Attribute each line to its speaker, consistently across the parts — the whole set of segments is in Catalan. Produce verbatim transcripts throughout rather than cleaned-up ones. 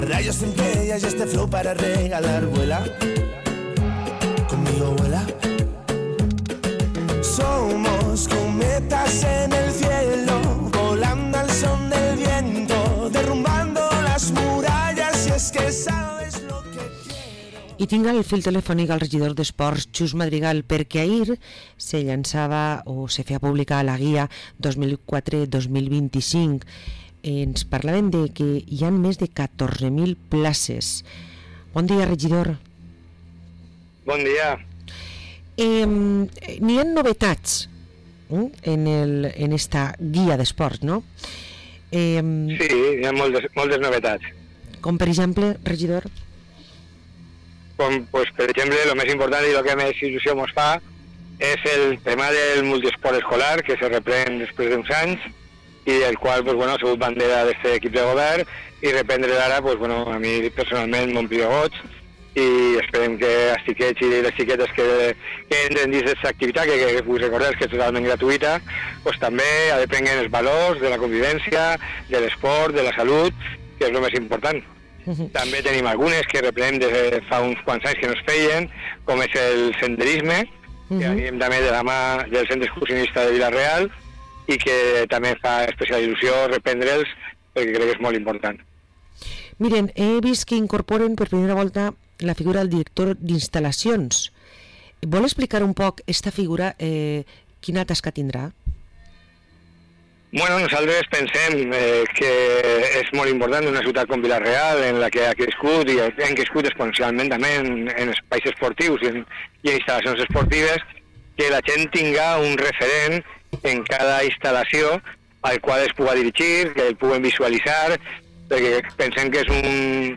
Speaker 1: Rayos centellas y este flow para regalar. Vuela, conmigo vuela. Somos cometas en el cielo, volando al son del viento, derrumbando las murallas. Y es que sabes lo que quiero.
Speaker 2: I tinc el fil telefònic al regidor d'Esports, Xus Madrigal, perquè ahir se llançava o se feia pública la guia dos mil quatre dos mil vint-i-cinc. Ens parlaven de que hi ha més de catorze mil places. Bon dia, regidor.
Speaker 3: Bon dia.
Speaker 2: Eh, N'hi ha novetats eh, en, el, en esta guia d'esports, no? Eh,
Speaker 3: Sí, hi ha moltes, moltes novetats.
Speaker 2: com per exemple, regidor?
Speaker 3: Com, pues, per exemple, el més important i el que més il·lusió ens fa és el tema del multiesport escolar, que se reprèn després d'uns anys, i del qual pues, bueno, ha sigut bandera d'aquest equip de govern, i reprendre ara, pues, bueno, a mi personalment m'omplia goig, i esperem que els xiquets i les xiquetes que, que entren dins d'aquesta activitat, que, que vull recordar que és totalment gratuïta, pues, també aprenguen els valors de la convivència, de l'esport, de la salut, que és el més important. Uh-huh. També tenim algunes que reprenem des de fa uns quants anys que no es feien, com és el senderisme, uh-huh. que venim també de la mà del Centre Excursionista de Vila-real, i que també fa especial il·lusió reprendre'ls perquè crec que és molt important.
Speaker 2: Miren, he vist que incorporen per primera volta la figura del director d'instal·lacions. Vol explicar un poc esta figura, eh, quina tasca tindrà?
Speaker 3: Bueno, nosaltres pensem eh, que és molt important una ciutat com Vila-real, en la que ha crescut i hem crescut exponencialment també en, en espais esportius i en, i en instal·lacions esportives, que la gent tinga un referent en cada instal·lació al qual es pugui dirigir, que el puguen visualitzar, perquè pensem que és un,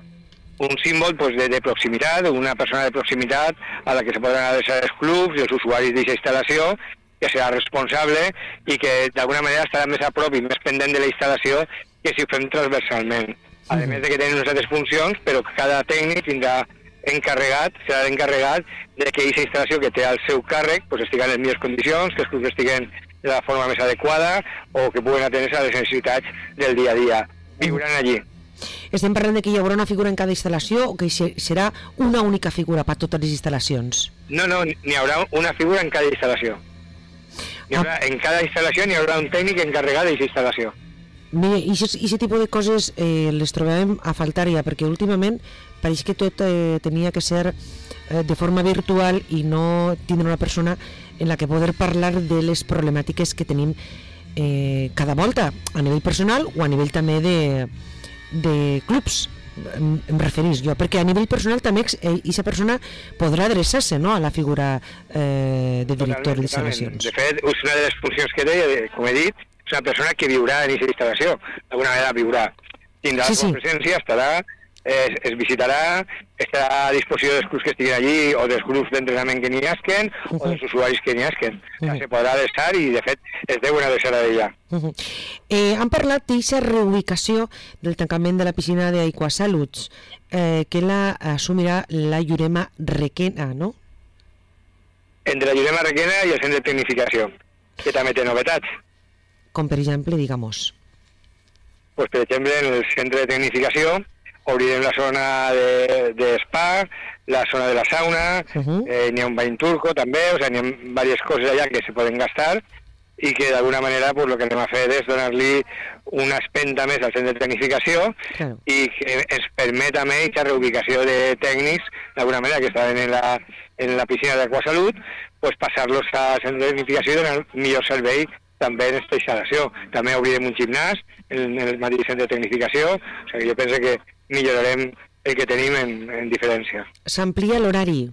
Speaker 3: un símbol pues, de, de proximitat, una persona de proximitat a la que se podran adreçar els clubs i els usuaris d'aquesta instal·lació, que serà responsable i que d'alguna manera estarà més a prop i més pendent de la instal·lació que si ho fem transversalment. A més de que tenen unes altres funcions, però cada tècnic tindrà encarregat, serà l'encarregat de que aquesta instal·lació que té al seu càrrec pues, estigui en les millors condicions, que els clubs estiguen de la forma més adequada o que puguen atendre a les necessitats del dia a dia. Viuran allí.
Speaker 2: Estem parlant de que hi haurà una figura en cada instal·lació o que serà una única figura per totes les instal·lacions?
Speaker 3: No, no, n'hi haurà una figura en cada instal·lació. Hi haurà, ah. En cada instal·lació n'hi haurà un tècnic encarregat d'aquesta instal·lació.
Speaker 2: Mira, i aquest tipus de coses eh, les trobem a faltar ja, perquè últimament pareix que tot eh, tenia que ser eh, de forma virtual i no tindre una persona en la que poder parlar de les problemàtiques que tenim eh, cada volta, a nivell personal o a nivell també de, de clubs, em, em referís jo, perquè a nivell personal també aquesta eh, persona podrà adreçar-se, no?, a la figura eh, de director d'instal·lacions.
Speaker 3: De fet, és una de les funcions que té, com he dit, és una persona que viurà en aquesta instal·lació, d'alguna manera viurà, tindrà sí, sí. la presència, estarà, es, es visitarà, estarà a disposició dels clubs que estiguin allí o dels grups d'entrenament que n'hi hasquen uh -huh. o dels usuaris que n'hi hasquen. Uh -huh. Se podrà adreçar i, de fet, es deuen adreçar a ella.
Speaker 2: Uh -huh. eh, han parlat d'aquesta reubicació del tancament de la piscina d'Aquasaluds, eh, que la assumirà la Llurema Requena, no?
Speaker 3: Entre la Llurema Requena i el centre de tecnificació, que també té novetats.
Speaker 2: Com per exemple, digamos?
Speaker 3: Pues, per exemple, en el centre de tecnificació obrirem la zona de, de spa, la zona de la sauna, uh-huh. eh, n'hi ha un bany turco també, o sigui, n'hi ha diverses coses allà que se poden gastar i que d'alguna manera pues, el que anem a fer és donar-li una espenta més al centre de tecnificació claro. I que ens permet també aquesta reubicació de tècnics, d'alguna manera que estaven en la, en la piscina d'Aquasalut, pues, passar-los al centre de tecnificació i donar millor servei també en aquesta instal·lació. També obrirem un gimnàs en, en el mateix centre de tecnificació, o sigui, jo penso que millorarem el que tenim en, en diferència.
Speaker 2: S'amplia l'horari?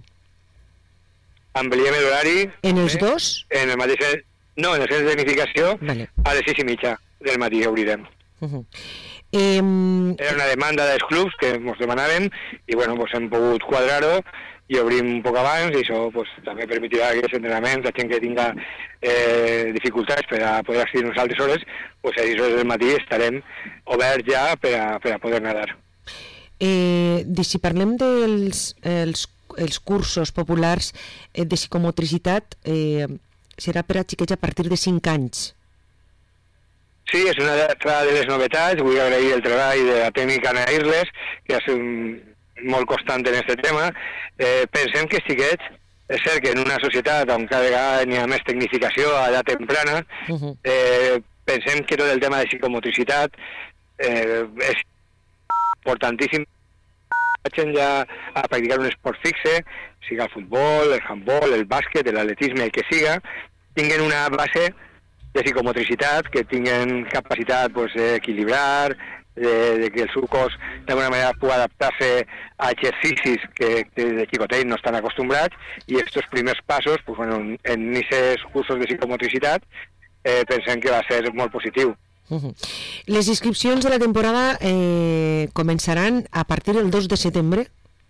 Speaker 3: Ampliem l'horari...
Speaker 2: En els dos?
Speaker 3: En el mateix... No, en el centre de tecnificació, vale. A les sis i mitja del matí obrirem. Uh-huh. eh... Era una demanda dels clubs que ens demanaven i bueno, pues hem pogut quadrar-ho i obrim un poc abans i això pues, també permetirà que els entrenaments, la gent que tinga eh, dificultats per a poder accedir a unes altres hores, pues a les hores del matí estarem oberts ja per a, per a poder nedar.
Speaker 2: Eh, de, si parlem dels els, els cursos populars eh, de psicomotricitat, eh, serà per a xiquets a partir de cinc anys?
Speaker 3: Sí, és una altra de les novetats. Vull agrair el treball de la tècnica Ana Irles, que és un, molt constant en aquest tema. Eh, pensem que xiquets, és cert que en una societat on cada vegada n'hi ha més tecnificació a edat temprana, uh-huh. eh, pensem que tot el tema de psicomotricitat eh, és importantíssim. Vagin ja a practicar un esport fixe, siga el futbol, el handbol, el bàsquet, l'atletisme, el que siga, tinguen una base de psicomotricitat, que tinguen capacitat pues, d'equilibrar, de, de que el seu cos d'alguna manera pugui adaptar-se a exercicis que, que de xicotets no estan acostumbrats, i aquests primers passos pues, bueno, en aquests cursos de psicomotricitat eh, pensem que va ser molt positiu.
Speaker 2: Uh-huh. Les inscripcions de la temporada eh, començaran a partir del dos de setembre?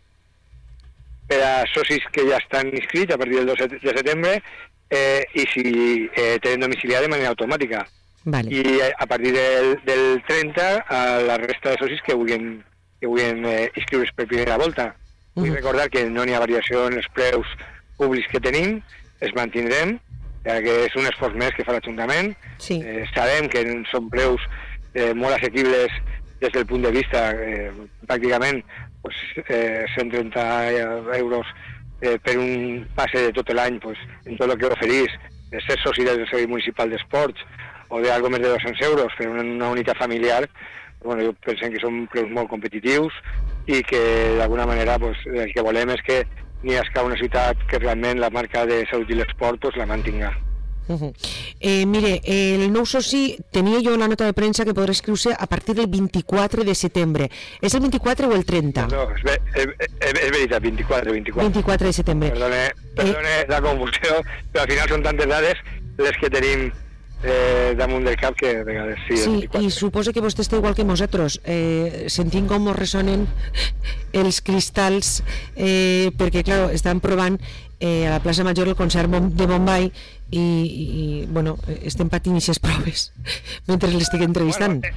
Speaker 3: Per a socis que ja estan inscrits a partir del dos de setembre, Eh, i si eh, tenen domiciliat de manera automàtica.
Speaker 2: Vale.
Speaker 3: I a partir del, del trenta a la resta de socis que vulguin, que vulguin eh, inscriure's per primera volta. Vull uh-huh. recordar que no hi ha variació en els preus públics que tenim, els mantindrem, ja que és un esforç més que fa l'Ajuntament.
Speaker 2: Sí.
Speaker 3: Eh, sabem que són preus eh, molt assequibles des del punt de vista eh, pràcticament pues, eh, cent trenta euros Eh, per un passe de tot l'any pues, en tot el que oferís, de ser soci del Servei Municipal d'Esports o d'algo més de dos-cents euros per una, una unitat familiar, bueno, jo pensem que són preus molt competitius i que d'alguna manera pues, el que volem és que n'hi hagi una ciutat que realment la marca de salut i l'esport pues, la mantinga.
Speaker 2: Uh-huh. Eh, mire, el nou soci tenia jo la nota de premsa que podrà inscriure a partir del vint-i-quatre de setembre. És el vint-i-quatre o el trenta?
Speaker 3: No, és, és, és veritat, vint-i-quatre, vint-i-quatre.
Speaker 2: vint-i-quatre de setembre.
Speaker 3: Perdone, perdone eh... la confusió, però al final són tantes dades les que tenim eh, damunt del cap que a vegades sí,
Speaker 2: sí,
Speaker 3: vint-i-quatre.
Speaker 2: I suposo que vostè està igual que nosaltres, eh, sentint com ressonen els cristalls, eh, perquè, clar, estan provant eh, a la plaça Major el concert de Bombay i, i, i bueno, estem patint aquestes proves mentre l'estic entrevistant.
Speaker 3: Bueno,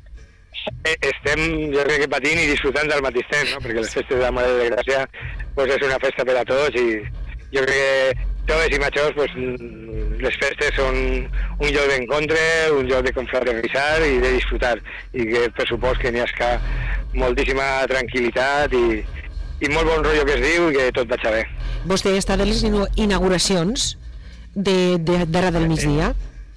Speaker 3: eh, eh, estem, jo crec que patint i disfrutant del mateix temps, no? Perquè les festes de la Mare de Gràcia pues, és una festa per a tots i jo crec que joves i majors pues, les festes són un lloc d'encontre, un lloc de confraternitzar i de disfrutar, i que per supost que n'hi ha moltíssima tranquil·litat i, i molt bon rotllo que es diu i que tot vaig bé.
Speaker 2: Vostè està de les inauguracions d'ara del migdia?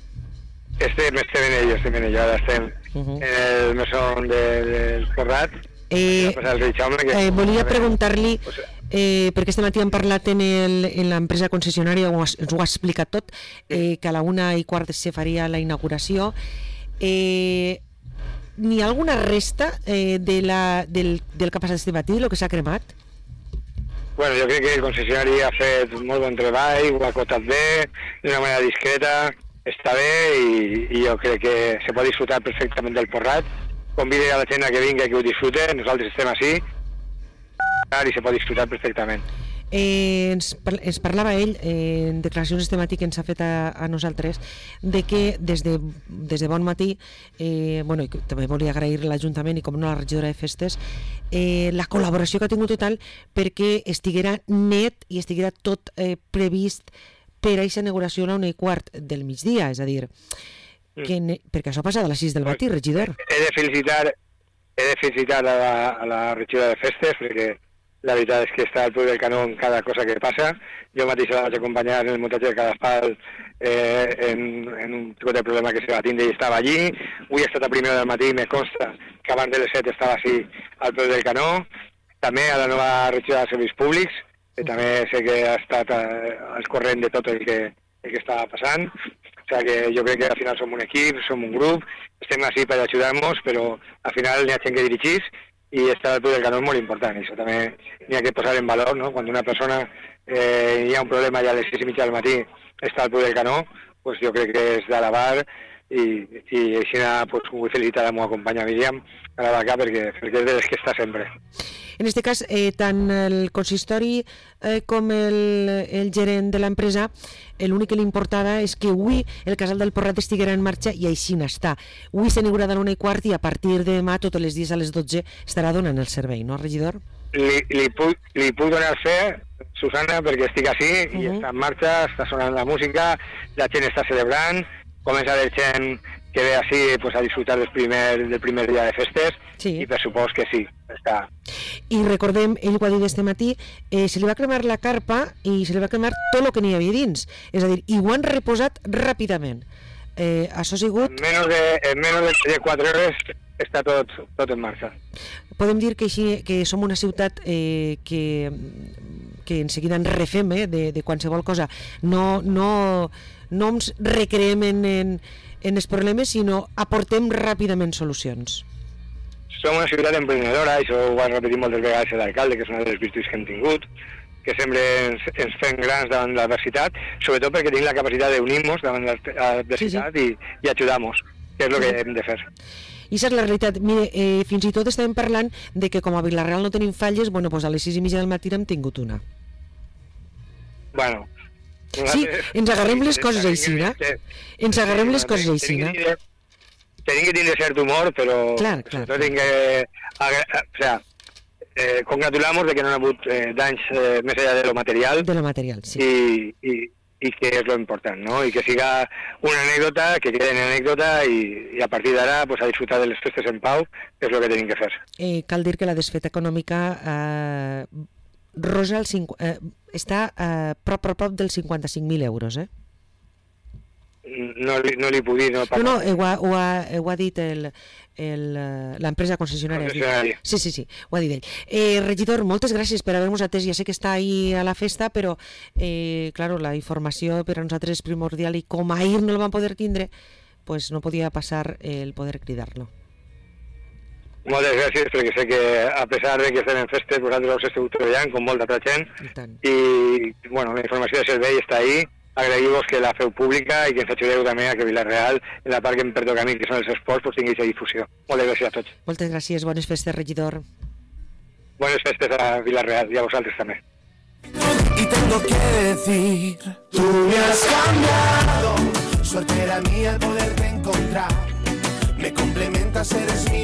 Speaker 3: Estem, estem en ello, estem en ello, ara estem uh-huh. en el mesón de, del Porrat.
Speaker 2: Eh, eh, volia preguntar-li, eh, perquè este matí hem parlat en, el, en l'empresa concessionària, ens ho ha explicat tot, eh, que a la una i quart se faria la inauguració. Eh, n'hi ha alguna resta eh, de la, del, del que ha passat este matí, del que s'ha cremat?
Speaker 3: Bueno, jo crec que el concessionari ha fet molt bon treball, ho ha acotat bé, d'una manera discreta, està bé i, i jo crec que se pot disfrutar perfectament del Porrat. Convide a la gent que vingui que ho disfrute, nosaltres estem així i se pot disfrutar perfectament.
Speaker 2: Eh, ens, ens parlava ell eh, en declaracions este matí que ens ha fet a, a nosaltres de que des de, des de bon matí eh, bueno, i també volia agrair a l'Ajuntament i com no a la regidora de festes eh, la col·laboració que ha tingut total perquè estiguera net i estiguera tot eh, previst per a aquesta inauguració a la una i quart del migdia, és a dir que ne... perquè això passa a les sis del matí, regidor.
Speaker 3: He de felicitar he de felicitar a la, a la regidora de festes perquè la veritat és que està al peu del canó en cada cosa que passa. Jo mateix la vaig acompanyar en el muntatge de cada espal eh, en, en un tipus de problema que se va tindre i estava allí. Avui he estat a primera del matí i me consta que abans de les set estava així al peu del canó. També a la nova regidora de serveis públics, que també sé que ha estat eh, al corrent de tot el que, el que estava passant. O sigui que jo crec que al final som un equip, som un grup, estem així per ajudar-nos, però al final n'hi ha gent que dirigís i estar al peu del canó és molt important, i això també n'hi ha que posar en valor, no? Quan una persona eh, hi ha un problema ja a les sis i mitja del matí està al peu del canó, pues jo crec que és d'alabar i, i així pues, vull felicitar a la meva companya Míriam a la vaca perquè, perquè és de les que està sempre.
Speaker 2: En aquest cas, eh, tant el consistori eh, com el, el gerent de l'empresa, l'únic que li importava és que avui el casal del Porrat estiguera en marxa i així n'està. Avui s'inaugurarà a la una i quart i a partir de demà, tots els dies a les dotze, estarà donant el servei, no, regidor?
Speaker 3: Li, li, puc, li puc donar fe, Susana, perquè estic així uh-huh. i està en marxa, està sonant la música, la gent està celebrant, comença a haver gent que ve així pues, a disfrutar del primer, del primer dia de festes,
Speaker 2: sí.
Speaker 3: I per supòs que sí, està.
Speaker 2: I recordem, ell ho ha dit este matí, eh, se li va cremar la carpa i se li va cremar tot el que n'hi havia dins, és a dir, i ho han reposat ràpidament. Eh, això ha sigut...
Speaker 3: En menys de, en menys de quatre hores està tot, tot en marxa.
Speaker 2: Podem dir que, així, que som una ciutat eh, que, que en seguida ens refem eh, de, de qualsevol cosa. No, no, no ens recreem en, en, en els problemes, sinó aportem ràpidament solucions.
Speaker 3: Som una ciutat emprenedora, això ho va repetir moltes vegades l'alcalde, que és una de les virtuts que hem tingut, que sempre ens, ens fem grans davant l'adversitat, sobretot perquè tenim la capacitat d'unir-nos davant l'adversitat sí, sí. i, i ajudar-nos, que és el que hem de fer.
Speaker 2: I aquesta és la realitat. Mire, eh, fins i tot estàvem parlant de que com a Vila-real no tenim falles, bueno, doncs a les sis i mitja del matí n'hem tingut una.
Speaker 3: Bueno...
Speaker 2: Sí, ens agarrem les coses així, no? Ens agarrem les coses així, no?
Speaker 3: Tenim que tindre cert humor, però...
Speaker 2: Clar, clar.
Speaker 3: Clar. Que, o sea, eh, congratulamos de que no ha hagut eh, danys eh, més allà de lo material.
Speaker 2: De lo material, sí.
Speaker 3: I, i, i que és lo important, no? I que siga una anècdota, que quede en anècdota i, i a partir d'ara pues, a disfrutar de les festes en pau, és el que tenim que fer.
Speaker 2: Eh, cal dir que la desfeta econòmica eh, rosa el cinc, eh, està eh, prop, prop, prop dels cinquanta-cinc mil euros, eh?
Speaker 3: No li, no li puc dir... No,
Speaker 2: no, no ho, ha, ho, ha, ho ha dit l'empresa concessionària.
Speaker 3: concessionària.
Speaker 2: Sí, sí, sí, ho ha dit ell. Eh, regidor, moltes gràcies per haver-nos atès. Ja sé que està ahir a la festa, però eh, claro, la informació per a nosaltres és primordial i com ahir no el vam poder tindre, pues no podia passar el poder cridar-lo.
Speaker 3: Moltes gràcies, perquè sé que a pesar de que estem en festes, vosaltres us esteu treballant com molta altra gent i, i bueno, la informació de servei està ahí. Agraïu-vos que la feu pública i que ens ajudeu també a que Vila-real, en la part que em pertoca a mi, que són els esports, pues tinguis difusió. Moltes gràcies a tots.
Speaker 2: Moltes gràcies, bones festes, regidor.
Speaker 3: Buenas festes a Vila-real y a vosotros también.
Speaker 1: Y tengo que decir, tú me has cambiado, suerte era mía el poderte encontrar, me complementas, eres mi